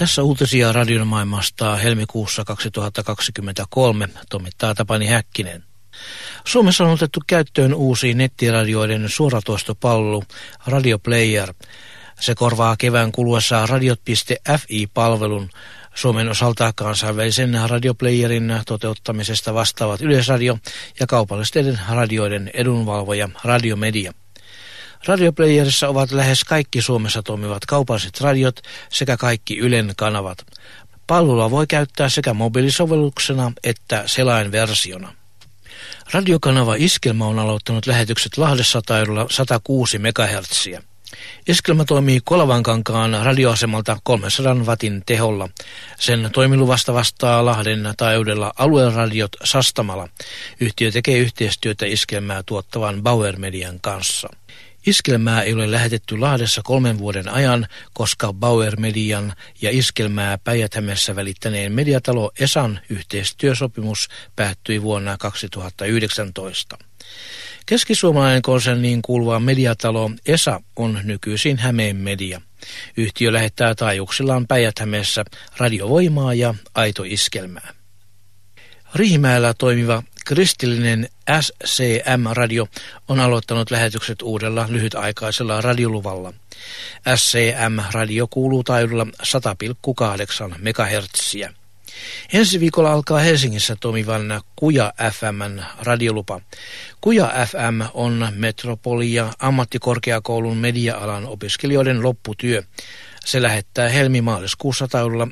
Tässä uutisia radion maailmasta helmikuussa 2023 toimittaa Tapani Häkkinen. Suomessa on otettu käyttöön uusi nettiradioiden suoratoistopalvelu Radio Player. Se korvaa kevään kuluessa radiot.fi-palvelun. Suomen osalta kansainvälisen radioplayerin toteuttamisesta vastaavat Yleisradio ja kaupallisten radioiden edunvalvoja Radiomedia. Radioplayerissa ovat lähes kaikki Suomessa toimivat kaupalliset radiot sekä kaikki Ylen kanavat. Palvelua voi käyttää sekä mobiilisovelluksena että selainversiona. Radiokanava Iskelmä on aloittanut lähetykset Lahdessa taajuudella 106 MHz. Iskelmä toimii Kolavankankaan radioasemalta 300 watin teholla. Sen toimiluvasta vastaa Lahden taajuudella alueradiot Sastamala. Yhtiö tekee yhteistyötä Iskelmää tuottavan Bauer Median kanssa. Iskelmää ei ole lähetetty Lahdessa 3 vuoden ajan, koska Bauer Median ja Iskelmää Päijät-Hämeessä välittäneen mediatalo Esan yhteistyösopimus päättyi vuonna 2019. Keskisuomalainen konserniin kuuluva mediatalo Esa on nykyisin Hämeen Media. Yhtiö lähettää taajuuksillaan Päijät-Hämeessä radiovoimaa ja aitoiskelmää. Riihimäellä toimiva kristillinen SCM-radio on aloittanut lähetykset uudella lyhytaikaisella radioluvalla. SCM-radio kuuluu taajuudella 100,8 MHz. Ensi viikolla alkaa Helsingissä toimivan Kuja FM:n radiolupa. Kuja FM on Metropoli- ja ammattikorkeakoulun media-alan opiskelijoiden lopputyö. Se lähettää helmi-maaliskuussa taajuudella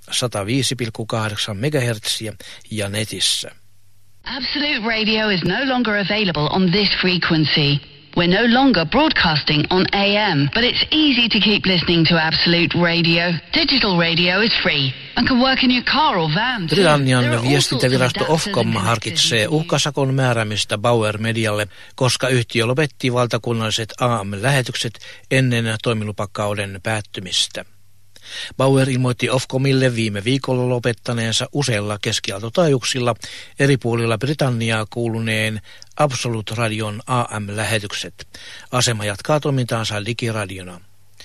105,8 MHz ja netissä. Absolute Radio is no longer available on this frequency. We're no longer broadcasting on AM, but it's easy to keep listening to Absolute Radio. Digital radio is free and can work in your car or van. Britannian viestintävirasto Ofcom harkitsee uhkasakon määräämistä Bauer Medialle, koska yhtiö lopetti valtakunnalliset AM-lähetykset ennen toimilupakauden päättymistä. Bauer ilmoitti Ofcomille viime viikolla lopettaneensa useilla keskiaaltotaajuuksilla eri puolilla Britanniaa kuuluneen Absolute Radion AM-lähetykset. Asema jatkaa toimintaansa digiradiona.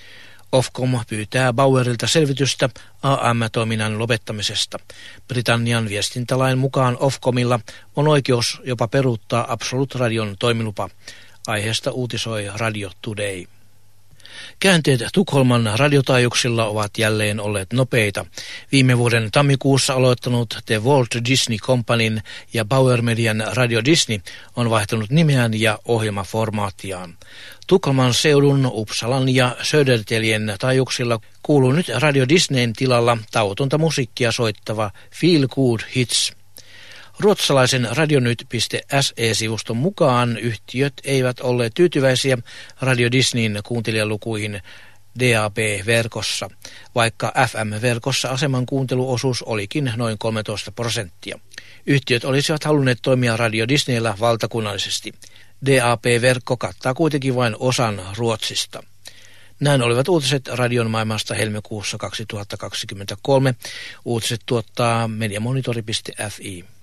Ofcom pyytää Bauerilta selvitystä AM-toiminnan lopettamisesta. Britannian viestintälain mukaan Ofcomilla on oikeus jopa peruuttaa Absolute Radion toimilupa. Aiheesta uutisoi Radio Today. Käänteet Tukholman radiotaajuuksilla ovat jälleen olleet nopeita. Viime vuoden tammikuussa aloittanut The Walt Disney Companyn ja Bauer Median Radio Disney on vaihtanut nimeään ja ohjelmaformaattiaan. Tukholman seudun, Uppsalan ja Södertäljen taajuuksilla kuuluu nyt Radio Disneyn tilalla tauotonta musiikkia soittava Feel Good Hits. Ruotsalaisen radionyt.se-sivuston mukaan yhtiöt eivät olleet tyytyväisiä Radio Disneyn kuuntelijalukuihin DAB-verkossa, vaikka FM-verkossa aseman kuunteluosuus olikin noin 13%. Yhtiöt olisivat halunneet toimia Radio Disneyllä valtakunnallisesti. DAB-verkko kattaa kuitenkin vain osan Ruotsista. Näin olivat uutiset radion maailmasta helmikuussa 2023. Uutiset tuottaa mediamonitori.fi.